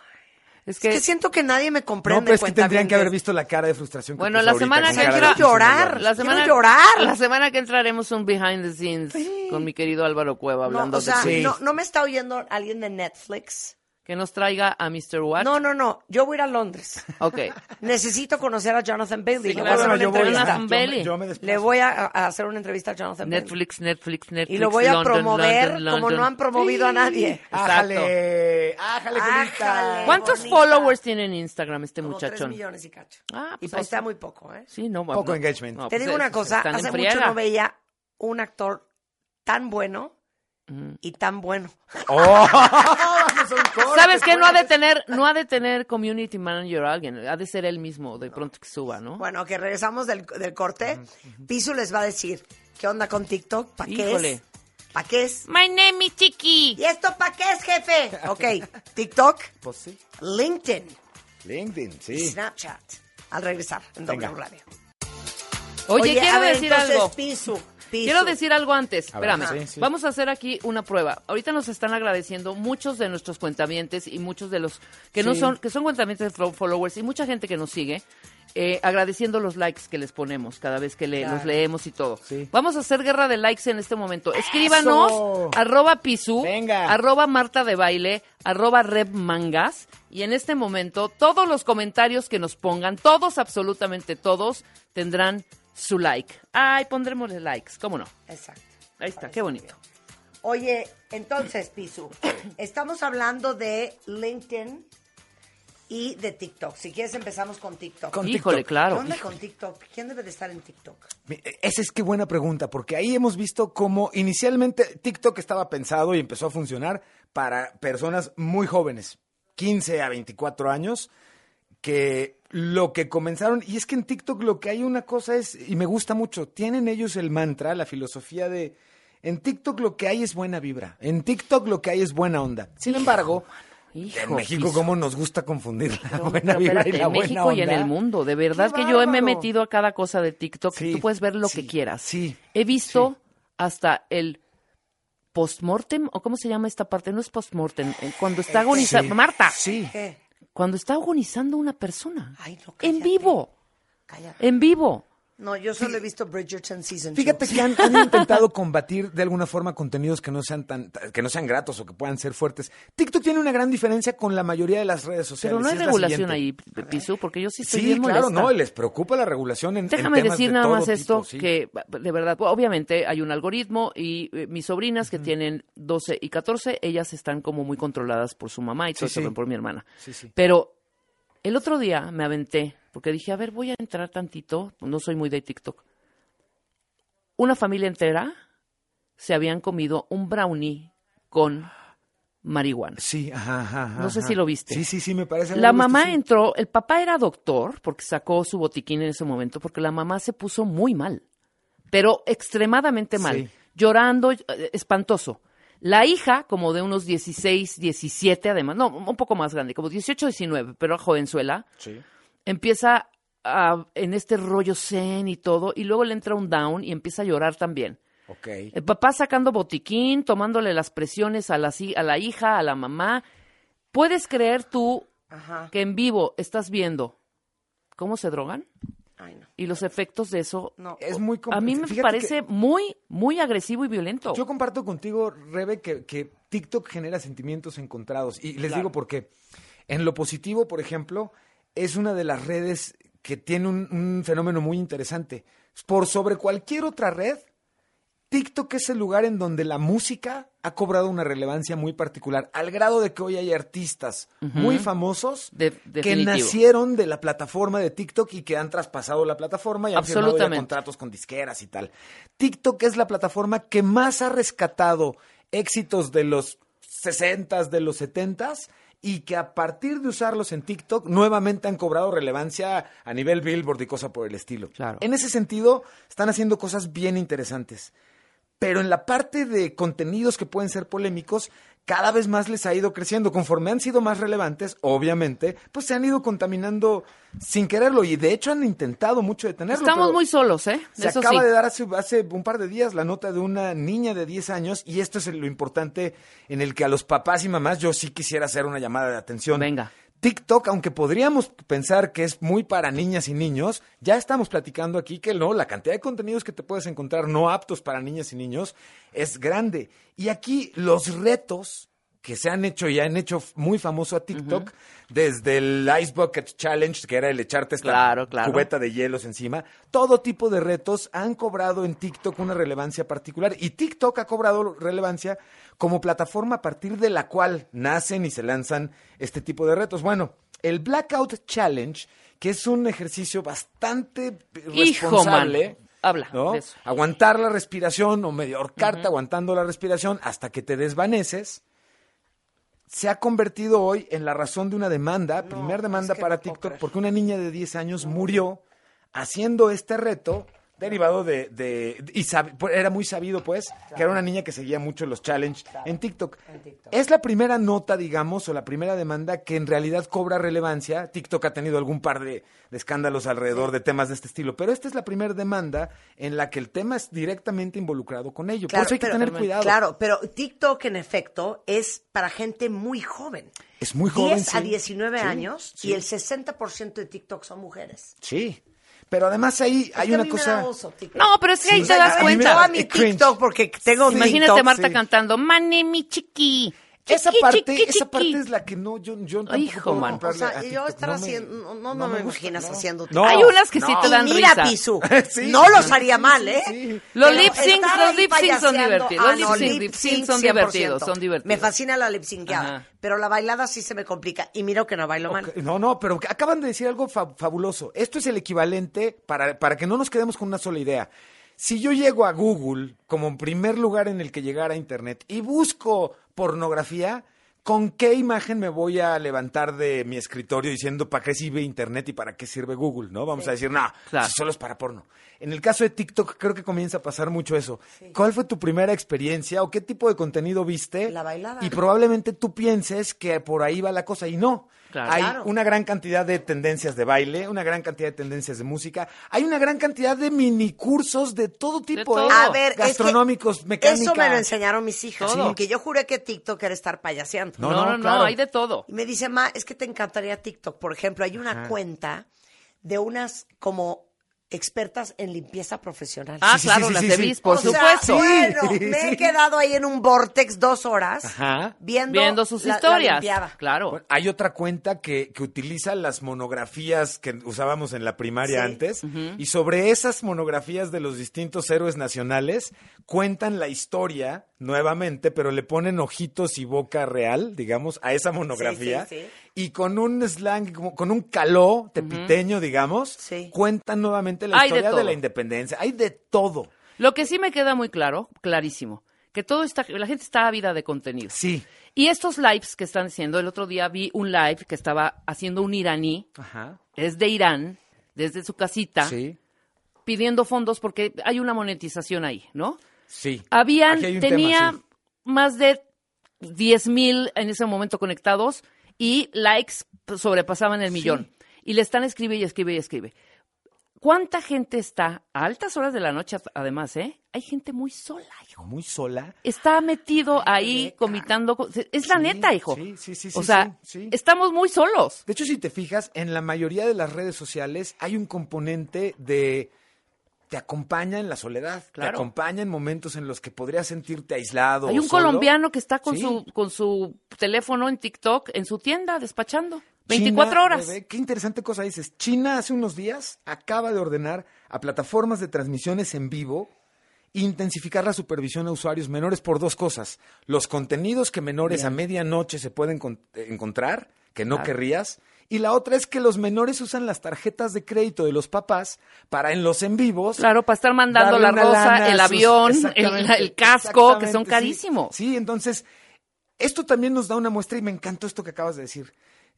Es
Es que
que,
siento que nadie me
No,
comprende.
pero es que tendrían que haber
cuentavientes.
visto la cara de frustración que
bueno,
puso
la
ahorita
semana
con
que
cara de
quiero
entra,
quince
llorar.
millones.
la semana,
Quiero llorar.
la semana que entra haremos un behind the scenes con mi querido Álvaro Cueva hablando
No, o sea,
de
Sí.
no, no me está oyendo alguien de Netflix.
que nos traiga a mister Watt.
No, no, no. Yo voy a ir a Londres.
Ok.
Necesito conocer a Jonathan Bailey.
Sí,
Le voy a
claro,
hacer una
yo voy a-
entrevista.
Jonathan
yo me-
Bailey.
yo me desplazo.
Le voy a, a hacer una entrevista a Jonathan Bailey.
Netflix, Netflix, Netflix.
Y lo voy a
London,
promover
London,
como
London.
no han promovido a nadie.
¡Ájale! ¡Ájale, bonita!
Ájale.
¿Cuántos
bonita.
followers tiene en Instagram este
Como tres
muchachón?
millones y cacho.
Ah,
y
pues
postea
ahí-
muy poco, ¿eh?
Sí, no,
Poco
no.
engagement.
No,
Te
pues
digo una
es-
cosa.
están en
Hace mucho
friega.
no veía un actor tan bueno y tan bueno.
¡Oh! Vamos a un corte,
¿Sabes qué? No ha de
pues.
tener, no ha de tener community manager o alguien, ha de ser él mismo de pronto que suba, ¿no?
Bueno, que regresamos del, del corte. Pisu les va a decir, ¿qué onda con TikTok? ¿Para qué
Híjole.
es? ¿Para qué es?
My name is Chiqui.
¿Y esto para qué es, jefe? Ok, TikTok,
Pues sí.
LinkedIn,
LinkedIn, sí.
Snapchat. Al regresar en W
Venga.
Radio.
Oye, quiero
a ver,
decir
entonces,
algo.
Pisu, Pisu.
Quiero decir algo antes,
A ver,
espérame.
sí, sí.
Vamos a hacer aquí una prueba. Ahorita nos están agradeciendo muchos de nuestros cuentavientes y muchos de los que no
Sí.
son, que son cuentavientes fo- followers y mucha gente que nos sigue, eh, agradeciendo los likes que les ponemos cada vez que le-
Claro.
los leemos y todo.
Sí.
Vamos a hacer guerra de likes en este momento. Escríbanos,
¡Eso!
arroba pisu,
Venga.
arroba Marta de Baile, arroba Reb Mangas. Y en este momento, todos los comentarios que nos pongan, todos, absolutamente todos, tendrán su like. Ay, pondremosle likes, ¿cómo no?
Exacto.
Ahí está, qué bonito.
Oye, entonces, Pisu, estamos hablando de LinkedIn y de TikTok. Si quieres empezamos con TikTok.
Con
Híjole,
TikTok.
claro.
¿Qué onda con TikTok? ¿Quién debe de estar en TikTok?
Mi- Esa es que buena pregunta, porque ahí hemos visto cómo inicialmente TikTok estaba pensado y empezó a funcionar para personas muy jóvenes, quince a veinticuatro años, que lo que comenzaron, y es que en TikTok lo que hay una cosa es, y me gusta mucho, tienen ellos el mantra, la filosofía de, en TikTok lo que hay es buena vibra, en TikTok lo que hay es buena onda. Sin embargo,
Hijo,
en México
Pisu.
cómo nos gusta confundir la
Pero,
buena
pero
vibra
espérate,
y la
en
buena
México y en
onda.
el mundo. De verdad
¡Qué
que yo me he
bárbaro!
metido a cada cosa de TikTok.
Sí,
Tú puedes ver lo
sí,
que quieras.
sí,
He visto hasta el postmortem, o cómo se llama esta parte, no es postmortem, eh, cuando está agonizando.
Sí,
Marta,
Sí.
¿Qué?
cuando está agonizando una persona.
Ay, no,
en
cállate.
vivo,
Cállate.
en vivo.
No, yo solo he visto Bridgerton Season
Fíjate
dos.
que han, han intentado combatir de alguna forma contenidos que no sean tan, que no sean gratos o que puedan ser fuertes. TikTok tiene una gran diferencia con la mayoría de las redes sociales.
Pero no
y
hay
es la
regulación
siguiente.
ahí, Pisu, porque yo sí estoy
Sí,
bien
claro,
molesta.
no, y les preocupa la regulación en, en
Déjame
temas
decir
de
nada
todo
más
tipo,
esto,
sí.
que de verdad, obviamente hay un algoritmo y eh, mis sobrinas que tienen doce y catorce, ellas están como muy controladas por su mamá y todo
Sí,
eso,
sí.
por mi hermana.
Sí, sí.
Pero el otro día me aventé, porque dije, a ver, voy a entrar tantito, no soy muy de TikTok. Una familia entera se habían comido un brownie con marihuana.
Sí, ajá, ajá, ajá,
No sé
ajá.
si lo viste.
Sí, sí, sí, me parece.
La
haberlo visto,
mamá
sí.
entró, el papá era doctor, porque sacó su botiquín en ese momento, porque la mamá se puso muy mal, pero extremadamente mal,
Sí.
llorando, eh, espantoso. La hija, como de unos dieciséis, diecisiete, además, no, un poco más grande, como dieciocho, diecinueve, pero jovenzuela,
Sí.
empieza a- en este rollo zen y todo, y luego le entra un down y empieza a llorar también.
Ok.
El papá sacando botiquín, tomándole las presiones a la, si- a la hija, a la mamá. ¿Puedes creer tú
Ajá.
que en vivo estás viendo cómo se drogan?
Ay, no.
Y los efectos de eso,
No.
Es muy
a mí me
fíjate
parece
que
muy, muy agresivo y violento.
yo comparto contigo, Rebe, que, que TikTok genera sentimientos encontrados. Y les
Claro.
digo por qué. En lo positivo, por ejemplo, es una de las redes que tiene un, un fenómeno muy interesante. Por sobre cualquier otra red, TikTok es el lugar en donde la música ha cobrado una relevancia muy particular, al grado de que hoy hay artistas
Ujú.
muy famosos
De-
que
definitivo.
nacieron de la plataforma de TikTok y que han traspasado la plataforma y han firmado ya
Absolutamente.
contratos con disqueras y tal. TikTok es la plataforma que más ha rescatado éxitos de los sesentas, de los setentas, y que a partir de usarlos en TikTok nuevamente han cobrado relevancia a nivel Billboard y cosa por el estilo.
Claro.
En ese sentido, están haciendo cosas bien interesantes. Pero en la parte de contenidos que pueden ser polémicos, cada vez más les ha ido creciendo. Conforme han sido más relevantes, obviamente, pues se han ido contaminando sin quererlo. Y de hecho han intentado mucho detenerlo.
Estamos
pero
muy solos, ¿eh?
Se
Eso
acaba
sí.
de dar hace, hace un par de días la nota de una niña de diez años. Y esto es lo importante en el que a los papás y mamás yo sí quisiera hacer una llamada de atención.
Venga.
TikTok, aunque podríamos pensar que es muy para niñas y niños, ya estamos platicando aquí que no, la cantidad de contenidos que te puedes encontrar no aptos para niñas y niños es grande. Y aquí los retos que se han hecho y han hecho muy famoso a TikTok, desde el Ice Bucket Challenge, que era el echarte esta
Claro, claro.
cubeta de hielos encima, todo tipo de retos han cobrado en TikTok una relevancia particular. Y TikTok ha cobrado relevancia como plataforma a partir de la cual nacen y se lanzan este tipo de retos. Bueno, el Blackout Challenge, que es un ejercicio bastante
Hijo,
responsable.
mano. Habla
¿no?
de eso.
Aguantar la respiración o medio ahorcarte aguantando la respiración hasta que te desvaneces, se ha convertido hoy en la razón de una demanda,
No,
primer
es
demanda
que
para
no puedo
TikTok,
creer.
porque una niña de diez años murió haciendo este reto derivado de... de y sab- era muy sabido, pues, que era una niña que seguía mucho los challenge en TikTok.
en TikTok.
Es la primera nota, digamos, o la primera demanda que en realidad cobra relevancia. TikTok ha tenido algún par de, de escándalos alrededor de temas de este estilo, pero esta es la primera demanda en la que el tema es directamente involucrado con ello. Por eso hay que tener cuidado.
Claro, pero TikTok en efecto es para gente muy joven.
Es muy joven,
diez a
sí.
diecinueve
Sí,
años
sí.
y el sesenta por ciento de TikTok son mujeres.
Sí, pero además ahí
Es
hay
que a
una
mí me
cosa...
da oso, TikTok.
No, pero es que ahí
Sí,
te
a
das
mí me
Yo
da-
a
cuenta.
mi
es cringe.
TikTok porque tengo
Sí.
Imagínate a
TikTok,
Marta
sí.
cantando, Mane mi chiqui.
Esa
chiqui,
parte,
chiqui,
esa
chiqui".
parte es la que no, yo, yo tampoco
Hijo,
puedo
mano.
O
comprarle
sea,
a
yo
TikTok.
estar
No me-
haciendo, no, no,
no
me
me gusta,
imaginas
no.
haciendo
No.
Hay unas que sí
No.
te dan
Y mira,
risa.
Pisu,
Sí,
no los
sí,
haría
sí,
mal,
sí,
¿eh?
sí.
Los
Pero
lip syncs,
estar
los
ahí
lip syncs son
payaseando-
divertidos.
Ah,
Los lip
no,
syncs,
lip
lip syncs
sync
son
cien por ciento.
divertidos, son divertidos.
Me fascina la lip syncada,
Ajá.
pero la bailada sí se me complica. Y miro que no bailo mal.
Ok, No, no, pero acaban de decir algo fa- fabuloso. Esto es el equivalente, para, para que no nos quedemos con una sola idea. Si yo llego a Google como primer lugar en el que llegar a Internet y busco pornografía, ¿con qué imagen me voy a levantar de mi escritorio diciendo para qué sirve Internet y para qué sirve Google? ¿No? Vamos a decir, no,
Claro.
eso solo es para porno. En el caso de TikTok creo que comienza a pasar mucho eso. ¿Cuál fue tu primera experiencia o qué tipo de contenido viste?
La bailada.
Y probablemente tú pienses que por ahí va la cosa y no.
Claro.
Hay
Claro.
una gran cantidad de tendencias de baile, una gran cantidad de tendencias de música. Hay una gran cantidad de minicursos de todo tipo,
todo.
¿eh?
A ver, es que
gastronómicos, mecánica.
Eso me lo enseñaron mis hijas.
Todo.
Porque yo juré que TikTok era estar payaseando.
No,
No, no,
no,
no,
claro.
hay de todo.
Y me dice, ma, es que te encantaría TikTok. Por ejemplo, hay una
Ajá.
cuenta de unas como expertas en limpieza profesional.
Ah,
Sí, sí,
claro,
sí,
las
sí,
he
sí.
visto, por
O sea,
supuesto.
bueno,
Sí,
me he
sí.
quedado ahí en un vortex dos horas
Ajá.
viendo,
Viendo sus
la- la
historias.
limpiada.
Claro.
Bueno, hay otra cuenta que, que utiliza las monografías que usábamos en la primaria
Sí.
antes y sobre esas monografías de los distintos héroes nacionales cuentan la historia nuevamente, pero le ponen ojitos y boca real, digamos, a esa monografía
Sí, sí, sí.
y con un slang, como- con un caló tepiteño, digamos,
Sí.
cuentan nuevamente la
Hay de
historia de,
todo.
la independencia. Hay de todo.
Lo que sí me queda muy claro, clarísimo, que todo está, la gente está ávida de contenido.
Sí.
Y estos lives que están haciendo, el otro día vi un live que estaba haciendo un iraní,
Ajá.
es de Irán, desde su casita,
Sí.
pidiendo fondos porque hay una monetización ahí, ¿no?
Sí.
Habían,
Aquí hay un
tenía
tema, sí.
más de diez mil en ese momento conectados y likes sobrepasaban el millón. Y le están escribe y escribe y escribe. ¿Cuánta gente está a altas horas de la noche, además, eh? Hay gente muy sola, hijo.
Muy sola.
Está metido ahí comitando. co- Es la
Sí,
neta, hijo.
sí, sí, sí,
O
sí,
sea,
sí, sí.
estamos muy solos.
De hecho, si te fijas, en la mayoría de las redes sociales hay un componente de te acompaña en la soledad, te
Claro.
acompaña en momentos en los que podrías sentirte aislado.
Hay
o
un
solo.
colombiano que está con
Sí.
su con su teléfono en TikTok en su tienda despachando.
China,
veinticuatro horas.
bebé, qué interesante cosa dices. China hace unos días acaba de ordenar a plataformas de transmisiones en vivo intensificar la supervisión a usuarios menores por dos cosas. Los contenidos que menores a medianoche se pueden con- encontrar, que no
Claro.
querrías. Y la otra es que los menores usan las tarjetas de crédito de los papás para en los en vivos.
Claro, para estar mandando
darle
la
una
rosa,
lana a
el
sus-
avión, el,
Exactamente,
el casco, que son
exactamente, sí.
carísimos.
Sí, entonces, esto también nos da una muestra y me encantó esto que acabas de decir.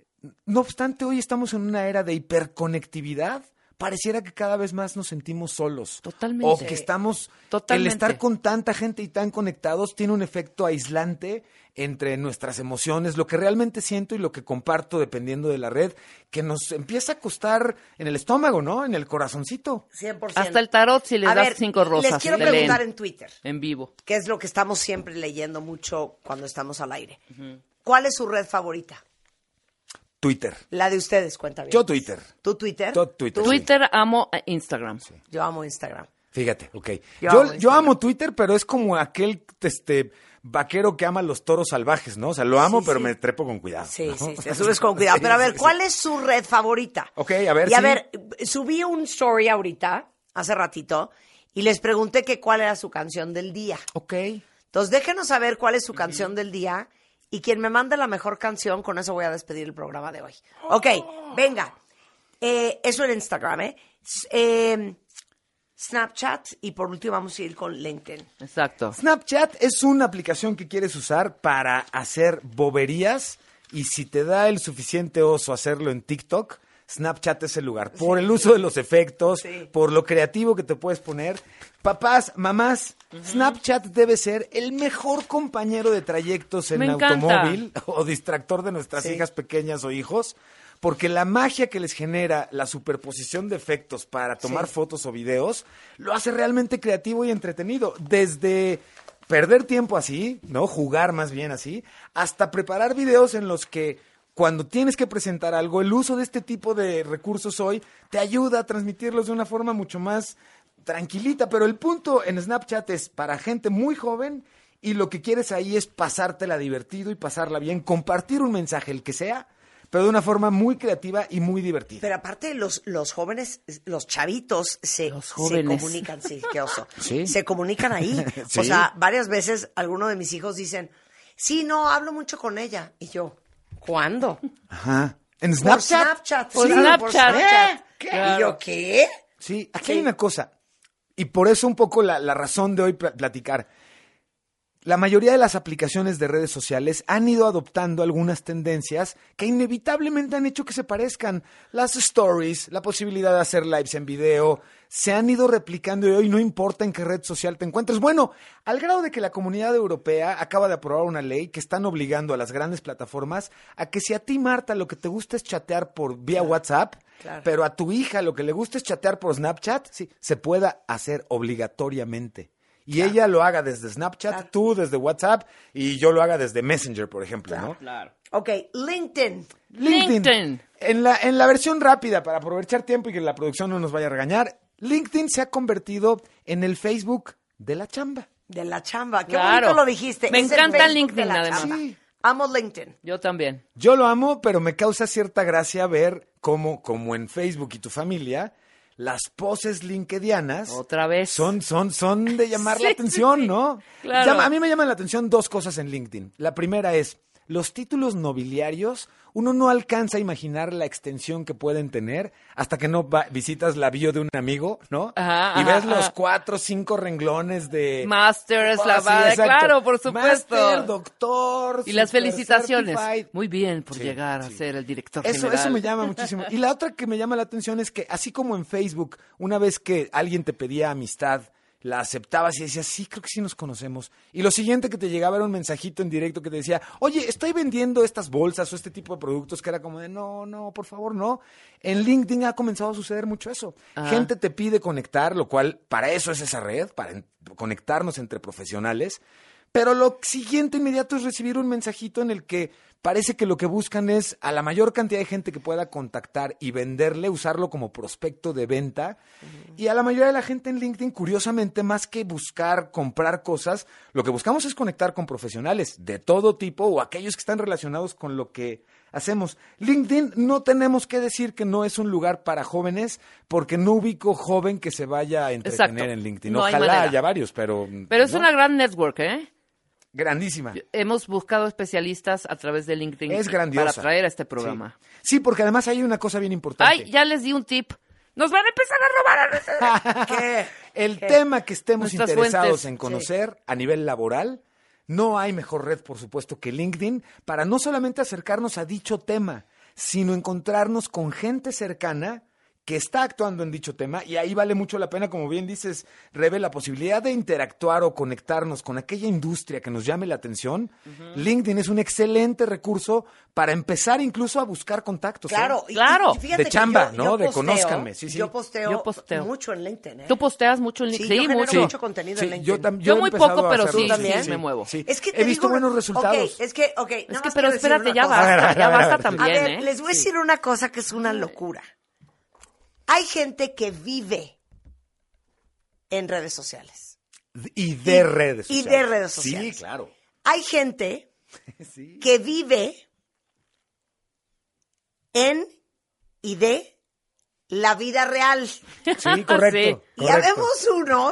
No obstante, hoy estamos en una era de hiperconectividad. Pareciera que cada vez más nos sentimos solos.
Totalmente.
O que estamos...
Totalmente.
El estar con tanta gente y tan conectados tiene un efecto aislante entre nuestras emociones, lo que realmente siento y lo que comparto dependiendo de la red, que nos empieza a costar en el estómago, ¿no? En el corazoncito.
cien por ciento.
Hasta el tarot, si les
A
das
ver,
cinco rosas,
les quiero
te leen
preguntar en Twitter,
en vivo.
que es lo que estamos siempre leyendo mucho cuando estamos al aire. ¿Cuál es su red favorita?
Twitter.
La de ustedes, cuenta bien.
Yo Twitter.
¿Tú Twitter?
Yo Twitter.
¿Tú?
Twitter, amo eh, Instagram.
Yo amo Instagram.
Fíjate, ok.
Yo
Yo,
amo
yo amo Twitter, pero es como aquel este vaquero que ama los toros salvajes, ¿no? O sea, lo amo,
Sí,
pero
sí.
me trepo con cuidado.
Sí,
¿no?
sí, te subes con cuidado.
Sí,
Pero a ver,
sí,
¿cuál
sí.
es su red favorita?
Ok, a ver,
Y a
sí.
ver, subí un story ahorita, hace ratito, y les pregunté que cuál era su canción del día.
Ok.
Entonces, déjenos saber cuál es su canción del día y quien me mande la mejor canción, con eso voy a despedir el programa de hoy. Ok, venga. Eh, eso en Instagram, ¿eh? S- eh, Snapchat y por último vamos a ir con LinkedIn.
Exacto.
Snapchat es una aplicación que quieres usar para hacer boberías y si te da el suficiente oso hacerlo en TikTok, Snapchat es el lugar. Por el uso de los efectos,
Sí.
por lo creativo que te puedes poner. Papás, mamás, Snapchat debe ser el mejor compañero de trayectos en
Me encanta.
automóvil o distractor de nuestras
Sí.
hijas pequeñas o hijos. Porque la magia que les genera la superposición de efectos para tomar
Sí.
fotos o videos lo hace realmente creativo y entretenido. Desde perder tiempo así, ¿no? Jugar más bien así, hasta preparar videos en los que cuando tienes que presentar algo, el uso de este tipo de recursos hoy te ayuda a transmitirlos de una forma mucho más tranquilita. Pero el punto en Snapchat es para gente muy joven y lo que quieres ahí es pasártela divertido y pasarla bien, compartir un mensaje, el que sea, pero de una forma muy creativa y muy divertida.
Pero aparte, los, los jóvenes, los chavitos se,
Los
se
jóvenes.
comunican, sí, qué oso.
Sí.
Se comunican ahí.
Sí.
O sea, varias veces algunos de mis hijos dicen, sí, no, hablo mucho con ella. Y yo, ¿cuándo?
Ajá. ¿En
Por
Snapchat?
Snapchat.
Por
sí,
Snapchat.
por Snapchat.
¿Eh? ¿Qué?
Y yo, ¿qué?
Sí, aquí
Sí.
hay una cosa, y por eso un poco la, la razón de hoy pla- platicar. La mayoría de las aplicaciones de redes sociales han ido adoptando algunas tendencias que inevitablemente han hecho que se parezcan. Las stories, la posibilidad de hacer lives en video, se han ido replicando y hoy no importa en qué red social te encuentres. Bueno, al grado de que la Comunidad Europea acaba de aprobar una ley que están obligando a las grandes plataformas a que si a ti, Marta, lo que te gusta es chatear por vía WhatsApp,
claro.
pero a tu hija lo que le gusta es chatear por Snapchat, sí, se pueda hacer obligatoriamente. Y ella lo haga desde Snapchat,
Claro.
tú desde WhatsApp y yo lo haga desde Messenger, por ejemplo, ¿no?
Claro.
Ok, LinkedIn.
LinkedIn.
En la, en la versión rápida, para aprovechar tiempo y que la producción no nos vaya a regañar, LinkedIn se ha convertido en el Facebook de la chamba.
De la chamba. Qué
Claro.
bonito lo dijiste.
Me
Es el
encanta
Facebook
LinkedIn,
de la
además.
chamba.
Sí.
Amo LinkedIn.
Yo también.
Yo lo amo, pero me causa cierta gracia ver cómo, como en Facebook y tu familia, las poses linkedianas
Otra vez.
son, son, son de llamar la
Sí,
atención,
sí, sí.
¿no?
Claro.
Llama- a mí me llaman la atención dos cosas en LinkedIn. La primera es, los títulos nobiliarios, uno no alcanza a imaginar la extensión que pueden tener hasta que no va- visitas la bio de un amigo, ¿no?
Ajá,
y ves
ajá,
los
ajá.
cuatro o cinco renglones de...
Masters,
Oh,
la
sí,
va-
exacto.
claro, por supuesto.
Máster, doctor,
Y las
super
felicitaciones.
certified.
Muy bien por
Sí,
llegar a
sí.
ser el director
Eso,
general.
eso me llama muchísimo. Y la otra que me llama la atención es que, así como en Facebook, una vez que alguien te pedía amistad la aceptabas y decías, sí, creo que sí nos conocemos. Y lo siguiente que te llegaba era un mensajito en directo que te decía, oye, estoy vendiendo estas bolsas o este tipo de productos, que era como de, no, no, por favor, no. En LinkedIn ha comenzado a suceder mucho eso.
Ajá.
Gente te pide conectar, lo cual, para eso es esa red, para en- conectarnos entre profesionales. Pero lo siguiente inmediato es recibir un mensajito en el que parece que lo que buscan es a la mayor cantidad de gente que pueda contactar y venderle, usarlo como prospecto de venta. Uh-huh. Y a la mayoría de la gente en LinkedIn, curiosamente, más que buscar comprar cosas, lo que buscamos es conectar con profesionales de todo tipo o aquellos que están relacionados con lo que hacemos. LinkedIn, no tenemos que decir que no es un lugar para jóvenes, porque no ubico joven que se vaya a entretener
Exacto.
en LinkedIn.
No hay
Ojalá
manera.
haya varios, pero...
Pero es
no.
una gran network, ¿eh?
Grandísima.
Hemos buscado especialistas a través de LinkedIn
Es grandiosa.
para traer a este programa.
Sí. Sí, porque además hay una cosa bien importante.
Ay, ya les di un tip. Nos van a empezar a robar a
¿Qué?
El
¿Qué?
tema que estemos
Nuestras
interesados
fuentes.
en conocer a nivel laboral, no hay mejor red, por supuesto, que LinkedIn para no solamente acercarnos a dicho tema, sino encontrarnos con gente cercana que está actuando en dicho tema, y ahí vale mucho la pena, como bien dices, Rebe, la posibilidad de interactuar o conectarnos con aquella industria que nos llame la atención. Uh-huh. LinkedIn es un excelente recurso para empezar incluso a buscar contactos.
Claro,
¿eh?
y,
Claro.
y fíjate
De
que
chamba,
yo-
¿no?
yo
De
posteo-
conózcanme, sí, sí.
Yo posteo,
Yo posteo.
mucho en LinkedIn, ¿eh?
Tú posteas mucho en
Sí,
LinkedIn.
yo genero
mucho.
mucho contenido
Sí,
en LinkedIn.
yo, tam-
Yo
he
muy
empezado
poco,
a
pero
hacerlo.
sí,
también?
sí, me muevo.
Sí.
Es que te
He visto
digo una-
buenos resultados.
Ok, es que, ok.
Es
nada
que,
más
pero
quiero decir
espérate,
una
ya
cosa.
A ver, a
basta,
ver,
ya
a ver,
basta
a ver.
también,
A ver,
¿eh?
les voy a decir una cosa que es una locura. Hay gente que vive en redes sociales.
Y de
Y-
redes
y
sociales.
de redes sociales.
Sí, claro.
Hay gente
Sí.
que vive en y de la vida real.
Sí, correcto.
Y
correcto.
habemos unos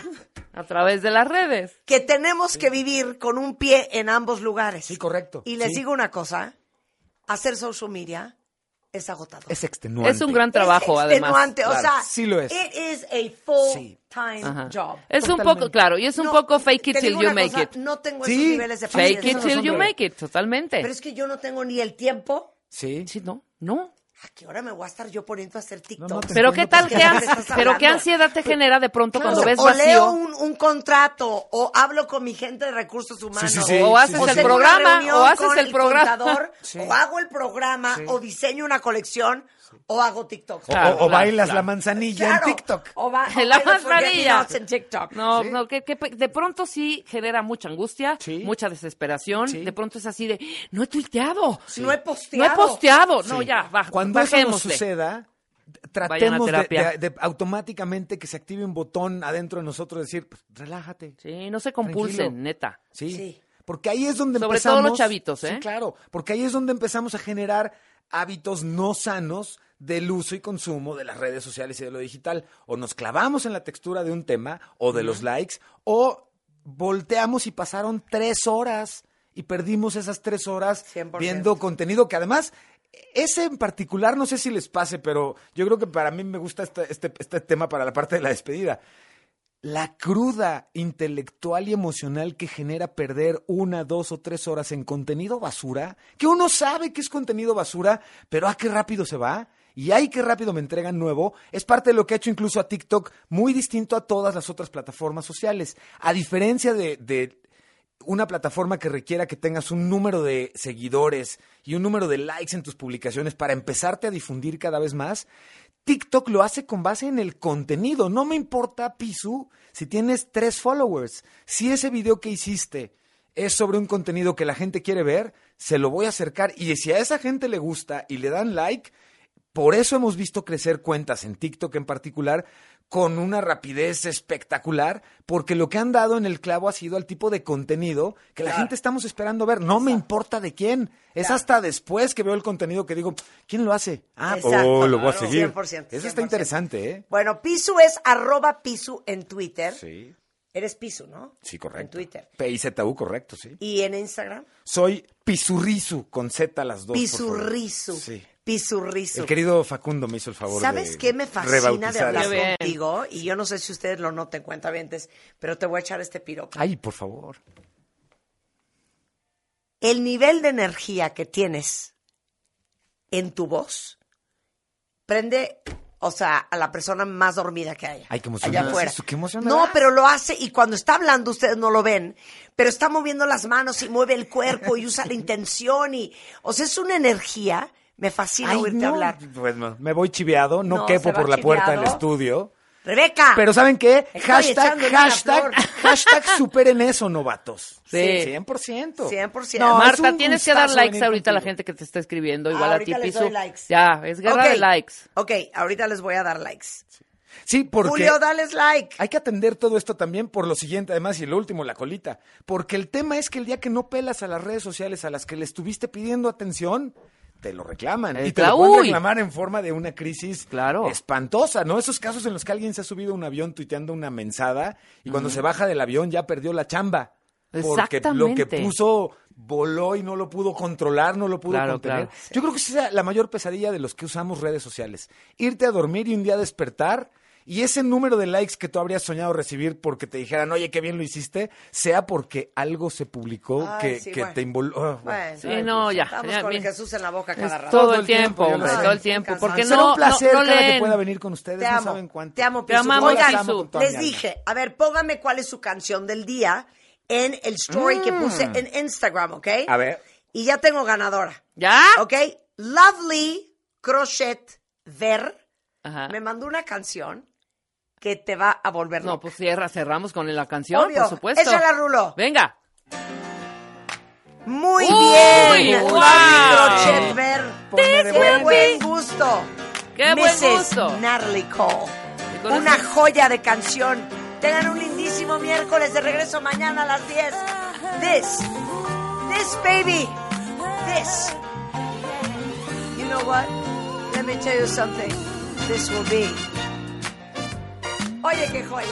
A través de las redes.
que tenemos que vivir con un pie en ambos lugares.
Sí, correcto.
Y les
Sí.
digo una cosa, hacer social media es agotador.
Es extenuante.
Es un gran trabajo,
es
además.
extenuante, o
Claro,
sea,
sí lo es.
it is a full-time
Ajá.
job.
Es un
Totalmente.
poco, claro, y es un
No,
poco fake it
te
till
digo
you
una
make
cosa,
it.
No tengo
Sí,
esos niveles de
Fake
paciencia.
it till you
hombre.
make it, totalmente.
Pero es que yo no tengo ni el tiempo.
Sí.
Sí, no, no.
¿A qué hora me voy a estar yo poniendo a hacer TikTok?
No, no te
Pero
entiendo
qué tal,
porque
qué
no
ans-
me estás
pero qué
hablando.
ansiedad te genera de pronto
Claro,
cuando ves
o leo
vacío.
un, un contrato, o hablo con mi gente de recursos humanos.
Sí, sí, sí.
O haces
sí,
el
sí.
tengo una
programa,
reunión
o haces
con
el programa.
contador,
Sí.
o hago el programa,
Sí.
o diseño una colección, o hago TikTok.
O,
Claro,
o- o
claro,
bailas
claro.
la manzanilla
Claro,
en TikTok.
O va, o
La
bailo Forget Me
manzanilla.
Nots en TikTok.
No,
Sí.
no, que, que de pronto sí genera mucha angustia,
Sí.
mucha desesperación.
Sí.
De pronto es así de, no he tuiteado.
No he
No
posteado.
he posteado. No,
Sí.
ya, baj-
Cuando eso nos
bajémosle.
suceda,
Vayan a
tratemos de,
terapia.
de- de automáticamente que se active un botón adentro de nosotros, decir, pues, relájate.
Sí, no se compulsen,
Tranquilo.
neta.
Sí.
Sí.
Porque ahí es donde
Sobre
empezamos.
todo los chavitos, ¿eh?
Sí, claro. Porque ahí es donde empezamos a generar hábitos no sanos del uso y consumo de las redes sociales y de lo digital. O nos clavamos en la textura de un tema, o de los likes, o volteamos y pasaron tres horas y perdimos esas tres horas
cien por ciento.
viendo contenido que además. Ese en particular, no sé si les pase, pero yo creo que para mí me gusta este, este, este tema para la parte de la despedida. La cruda intelectual y emocional que genera perder una, dos o tres horas en contenido basura, que uno sabe que es contenido basura, pero ¡ah, qué rápido se va! Y ¡ay, qué rápido me entregan nuevo! Es parte de lo que ha hecho incluso a TikTok muy distinto a todas las otras plataformas sociales. A diferencia de... de una plataforma que requiera que tengas un número de seguidores y un número de likes en tus publicaciones para empezarte a difundir cada vez más, TikTok lo hace con base en el contenido. No me importa, Pisu, si tienes tres followers. Si ese video que hiciste es sobre un contenido que la gente quiere ver, se lo voy a acercar. Y si a esa gente le gusta y le dan like, por eso hemos visto crecer cuentas en TikTok en particular con una rapidez espectacular, porque lo que han dado en el clavo ha sido al tipo de contenido que la
Claro.
gente estamos esperando ver. No me importa de quién. Es
Claro.
hasta después que veo el contenido que digo, ¿quién lo hace? Ah,
Exacto.
oh, lo voy a
Claro.
seguir.
cien por ciento,
Eso
cien
está
por ciento.
interesante, ¿eh?
Bueno, Pisu es arroba Pisu en Twitter.
Sí,
Eres Pisu, ¿no?
sí, correcto.
En Twitter.
P I Z U, correcto, sí.
¿Y en Instagram?
Soy Pisurrisu, con Z las dos, por favor.
Pisurrisu.
Sí.
Pisurrisu.
El querido Facundo me hizo el favor
¿Sabes
de
qué me fascina de
rebautizar
hablar
eso.
Qué bien.
contigo? Y yo no sé si ustedes lo noten, cuentavientes, pero te voy a echar este piropo.
Ay, por favor.
El nivel de energía que tienes en tu voz prende o sea, a la persona más dormida que haya.
Ay, qué emocionante.
Allá afuera.
Eso, qué emoción me
No,
da.
pero lo hace y cuando está hablando ustedes no lo ven, pero está moviendo las manos y mueve el cuerpo y usa la intención y, o sea, es una energía. Me fascina
Ay,
oírte
no,
hablar.
Pues no, me voy chiveado, no,
No,
quepo
se va
por la puerta del
chiveado.
estudio.
Rebeca.
Pero ¿saben qué?
Estoy
Hashtag,
echándole una
hashtag,
flor.
hashtag superen eso, novatos.
Sí.
cien por ciento.
cien por ciento.
No, es
Marta,
un
tienes que dar
gustazo
likes
venir
ahorita a la
contigo.
gente que te está escribiendo,
Ah,
igual a ti,
ahorita les
Pisu.
doy likes.
Ya, es guerra
Ok.
de likes.
Ok, ahorita les voy a dar likes.
Sí, porque
Julio, dales like.
hay que atender todo esto también por lo siguiente, además, y lo último, la colita. Porque el tema es que el día que no pelas a las redes sociales a las que le estuviste pidiendo atención, te lo reclaman.
Eh,
y te lo
cla-
pueden
uy.
reclamar en forma de una crisis
Claro.
espantosa, ¿no? Esos casos en los que alguien se ha subido a un avión tuiteando una mensada y cuando se baja del avión ya perdió la chamba. Porque lo que
Exactamente.
puso voló y no lo pudo controlar, no lo pudo
Claro,
contener.
claro.
Yo creo que esa es la mayor pesadilla de los que usamos redes sociales. Irte a dormir y un día despertar y ese número de likes que tú habrías soñado recibir porque te dijeran, oye, qué bien lo hiciste, sea porque algo se publicó
Ay,
que,
sí,
que
bueno.
te involucró.
Bueno,
Sí, no, ya.
Estamos
ya,
con el
mira.
Jesús en la boca cada
Es
rato.
todo
Todo
el
el tiempo,
tiempo,
yo lo
hombre,
sé.
todo el tiempo.
Cansado.
Porque
Será
no,
un placer
no, no
cada que
leen.
pueda venir con ustedes,
Te
no
amo,
saben cuánto.
te amo,
Te
Pisu.
amamos,
Oigan,
Pisu.
con toda
les
mi alma.
dije, a ver, póngame cuál es su canción del día en el story que puse en Instagram, ¿ok?
A ver.
Y ya tengo ganadora,
¿Ya?
¿ok? Lovely Crochet Ver
Ajá.
me mandó una canción que te va a volver
No,
loca.
pues cierra, cerramos con la canción,
Obvio.
por supuesto.
Échala, Rulo.
Venga.
Muy
Uy,
bien,
wow.
Lovely Crochet Ver.
Ponme de
Qué
buenas.
buen gusto.
Qué buen
missus
gusto.
Natalie Cole.
Y con
Una
eso-
joya de canción. Tengan un lindísimo miércoles. De regreso mañana a las diez. This, this baby, this. You know what? Let me tell you something. This will be. Oye, qué joya.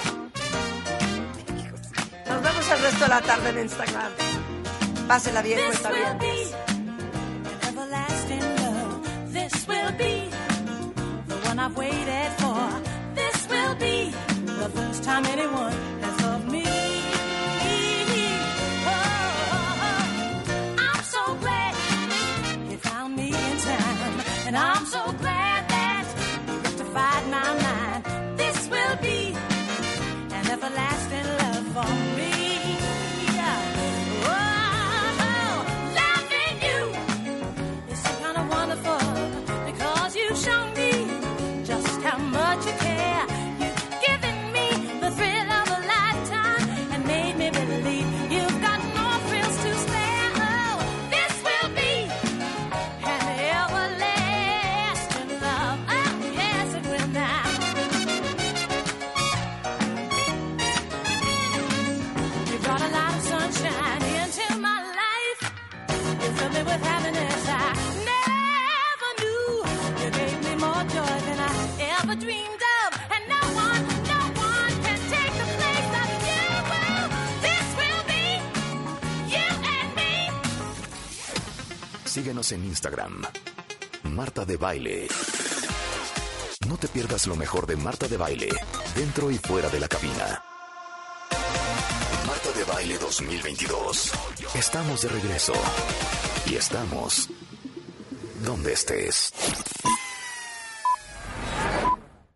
Nos vemos el resto de la tarde en Instagram. Pásela bien,
This
cuenta
will
bien.
be everlasting love. This will be the one I've waited for. This will be the first time anyone has loved me. Oh, I'm so glad you found me in time, and I'm so glad that you rectified my mind. This will be an everlasting love for me. Oh, loving you is so kind of wonderful because you've shown me just how much you care. You've given me the thrill of a lifetime and made me believe you've got more thrills to spare. Oh, this will be an everlasting love. Oh, yes, it will now. You brought a lot of sunshine into my life. You filled me with happiness I never knew. You gave me more joy than I ever dreamed of. And no one, no one can take the place of you. Well, this will be you and me.
Síguenos en Instagram. Marta de Baile. No te pierdas lo mejor de Marta de Baile, dentro y fuera de la cabina. Marta de Baile dos mil veintidós. Estamos de regreso. Y estamos donde estés.